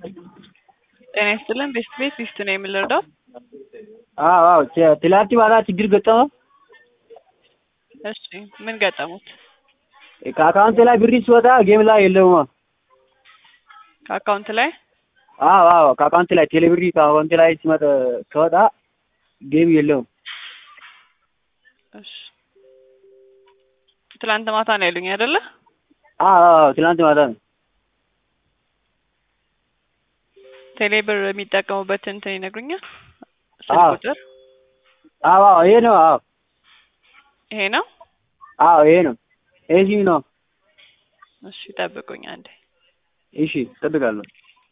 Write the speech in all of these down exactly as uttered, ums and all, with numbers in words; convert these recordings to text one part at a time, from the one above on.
ጤና ይስጥልን ቤስት ቤት ሊስት ነው የምንረዳው? አዎ አዎ ትላንት ማታ ችግር ገጠመው። እሺ ምን ገጠሙት? ከአካውንት ላይ ብር ሲወጣ ጌም ላይ የለውም። ከአካውንት ላይ አዎ አዎ ከአካውንት ላይ ቴሌ ብር ከአካውንት ላይ ሲመጣ ሲወጣ ጌም የለውም። እሺ ትላንት ማታ ነው ያሉኝ አይደለ? አዎ አዎ ትላንት ማታ ነው። ቴሌ ብር የሚጠቀሙበት እንትን ይነግሩኛል? አዎ ስልክ ቁጥር? አዎ አዎ ይሄ ነው። አዎ ይሄ ነው? አዎ ይሄ ነው። እዚህ ነው። እሺ ጠብቁኝ አንዴ። እሺ እጠብቃለሁ።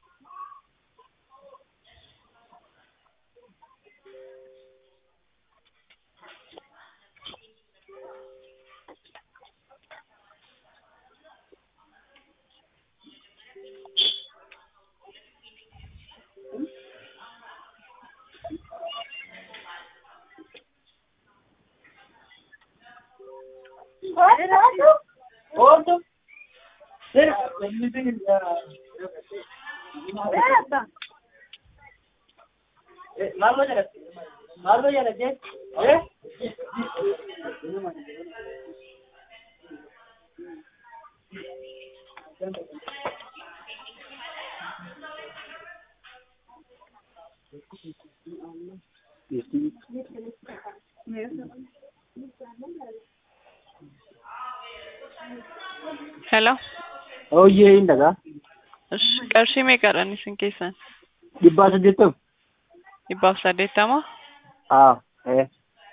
ሄሎ ኦዬ እንደጋ እሺ ቀርሺ መቀረኒ ስንኬሰን ዲባስ ዲተም ዲባስ ዲተማ አዎ እ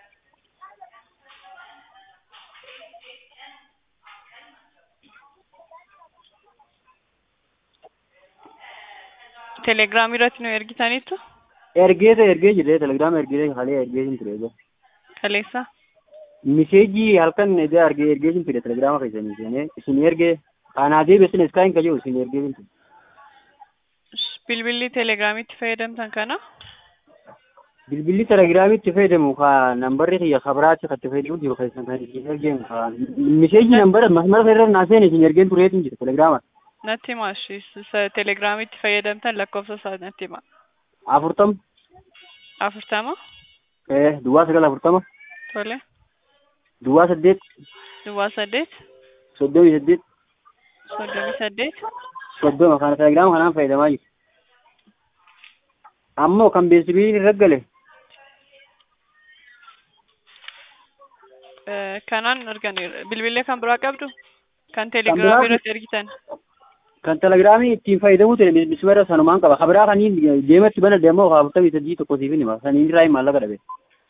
ቴሌግራም ይረት ነው ኤርጊታኒቱ ኤርጌተ ኤርጌ ጅሬ ቴሌግራም ኤርጌ ሀሌ ኤርጌ እንትሬዞ ከሌሳ ሚሴጂ halkan ede arge ergeesin fide telegrama kaysani sene isin erge anade besin skain kajo isin ergeesin bilbilli telegramit fayyadamtan kana bilbilli telegramit fayyadamu ka number ya khabarat ka fayyadu jiru kaysan kan ergen ka miseji number mahmar ferrer nasen isin ergen turetin jiru telegrama natti maashi telegramit fayyadamtan lakkofsa sa natti ma afurtam afurtama eh duwa sagal afurtama tole duwa saddeet duwa saddeet soddomi saddeet soddomi saddeet soddoma kana telegrama kanaan fayyadamaa jiru ammoo kan beesibii raggale kanaan argan bilbilee kan biraa qabdu kan telegramii irratti ergitan kan telegramii ittiin fayyadamuu ta'e bismara sanumaan qaba khabraa kaniin deematti bana deemoo afurtamii sadii tokko siifin hima saniin irraa maallaqa dhabe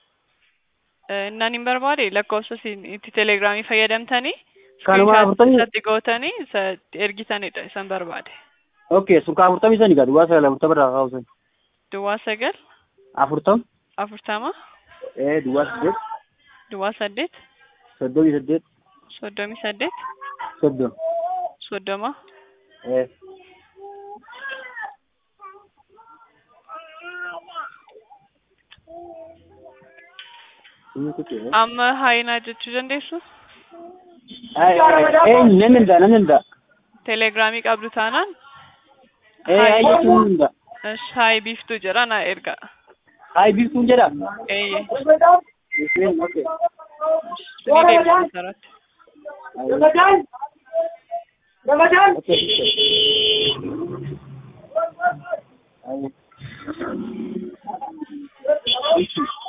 nani barbaade lakkoofsa itti telegramii fayyadamtanii kanuma afurtamii isatti gootanii ergitanidha isan barbaade. Okay sun ka afurtamii sani ga duwwaa sagal afurtama irraa kaa'usan duwwaa sagal afurtam afurtama ee duwwaa saddeet duwwaa saddeet soddomii saddeet soddomii saddeet soddom soddoma ee amma haayinaa jechuu dandeessu? ee nan danda'a nan danda'a telegramii qabdu taanaan ee jechuun danda'a እሺ ሃይ ቢፍቱ ጀራ ና ኤርጋ ሃይ ቢፍቱ ጀራ ኤይ ኦኬ ረመዳን ረመዳን ኦኬ